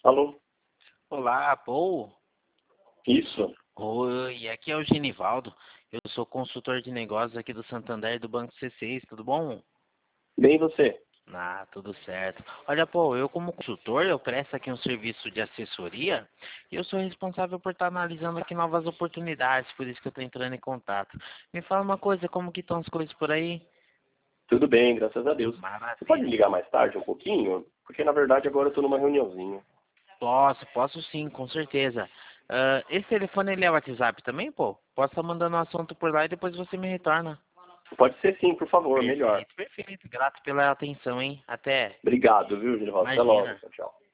Alô? Olá, Paul. Isso. Oi, aqui é o Genivaldo. Eu sou consultor de negócios aqui do Santander do Banco C6, tudo bom? Bem, e você? Tudo certo. Olha, Paul, eu como consultor, eu presto aqui um serviço de assessoria e eu sou responsável por estar analisando aqui novas oportunidades, por isso que eu estou entrando em contato. Me fala uma coisa, como que estão as coisas por aí? Tudo bem, graças a Deus. Você pode me Maravilha. ligar mais tarde um pouquinho? Porque na verdade agora eu estou numa reuniãozinha. Posso sim, com certeza. Esse telefone ele é WhatsApp também, pô? Posso estar mandando um assunto por lá e depois você me retorna. Pode ser sim, por favor, melhor. Perfeito, perfeito. Grato pela atenção, hein? Até. Obrigado, viu, Genivaldo? Até logo. Imagina. Tchau, tchau.